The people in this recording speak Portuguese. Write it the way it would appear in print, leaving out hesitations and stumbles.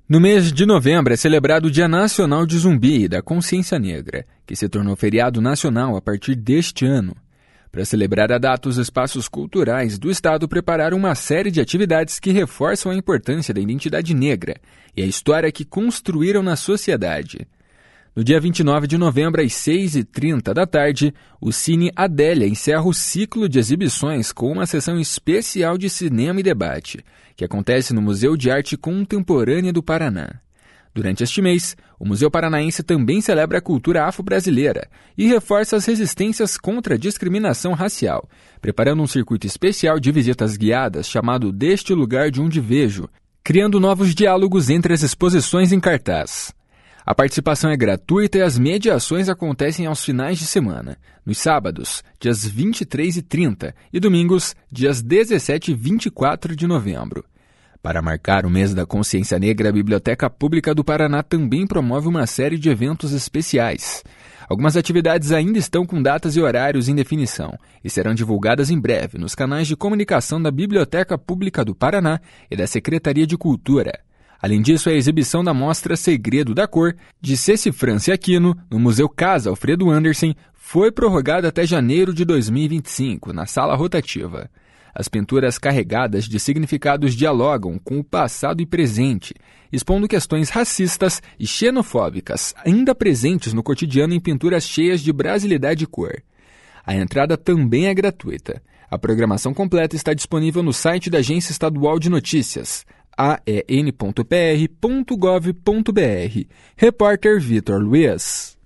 No mês de novembro é celebrado o Dia Nacional de Zumbi e da Consciência Negra, que se tornou feriado nacional a partir deste ano. Para celebrar a data, os espaços culturais do Estado prepararam uma série de atividades que reforçam a importância da identidade negra e a história que construíram na sociedade. No dia 29 de novembro, às 6h30 da tarde, o Cine Adélia encerra o ciclo de exibições com uma sessão especial de cinema e debate, que acontece no Museu de Arte Contemporânea do Paraná. Durante este mês, o Museu Paranaense também celebra a cultura afro-brasileira e reforça as resistências contra a discriminação racial, preparando um circuito especial de visitas guiadas chamado Deste Lugar de Onde Vejo, criando novos diálogos entre as exposições em cartaz. A participação é gratuita e as mediações acontecem aos finais de semana, nos sábados, dias 23 e 30, e domingos, dias 17 e 24 de novembro. Para marcar o mês da Consciência Negra, a Biblioteca Pública do Paraná também promove uma série de eventos especiais. Algumas atividades ainda estão com datas e horários em definição e serão divulgadas em breve nos canais de comunicação da Biblioteca Pública do Paraná e da Secretaria de Cultura. Além disso, a exibição da mostra Segredo da Cor, de Ceci França Aquino, no Museu Casa Alfredo Anderson, foi prorrogada até janeiro de 2025, na sala rotativa. As pinturas carregadas de significados dialogam com o passado e presente, expondo questões racistas e xenofóbicas ainda presentes no cotidiano em pinturas cheias de brasilidade e cor. A entrada também é gratuita. A programação completa está disponível no site da Agência Estadual de Notícias, aen.pr.gov.br. Repórter Vitor Luiz.